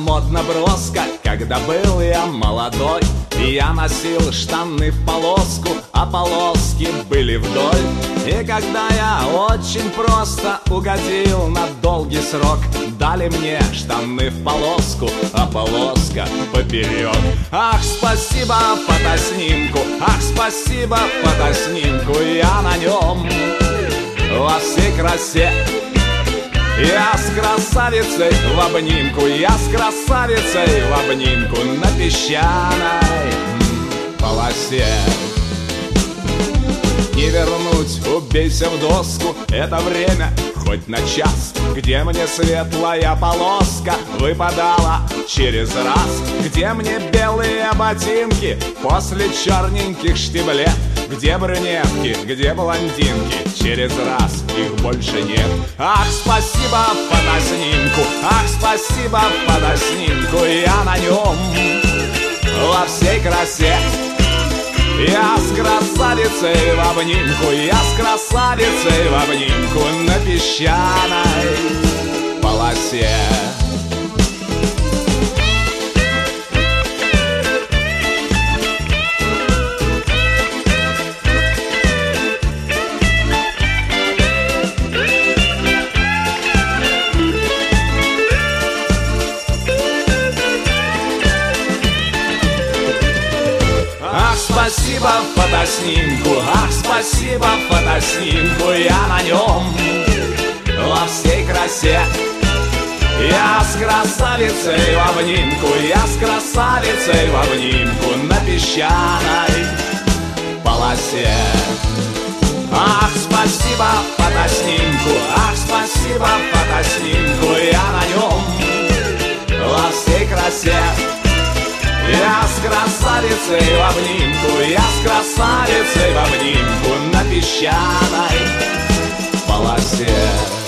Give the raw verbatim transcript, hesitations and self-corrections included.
модно броско, когда был я молодой. Я носил штаны в полоску, а полоски были вдоль. И когда я очень просто угодил на долгий срок, дали мне штаны в полоску, а полоска поперек. Ах, спасибо фотоснимку, ах, спасибо фотоснимку. Я на нем во всей красе. Я с красавицей в обнимку, я с красавицей в обнимку на песчаной полосе. Не вернуть, убейся в доску, это время хоть на час, где мне светлая полоска выпадала через раз, где мне белые ботинки после черненьких штиблет, где брюнетки, где блондинки, через раз их больше нет. Ах, спасибо фотоснимку, ах, спасибо фотоснимку. Я на нем во всей красе. Я с красавицей в обнимку, я с красавицей в обнимку на песчаной полосе. Спасибо фотоснимку, ах, спасибо фотоснимку. Я на нем во всей красе. Я с красавицей в обнимку, я с красавицей в обнимку на песчаной полосе. Ах, спасибо фотоснимку, ах, спасибо фотоснимку. Я на нем во всей красе. Я с красавицей в обнимку, я с красавицей в обнимку на песчаной полосе.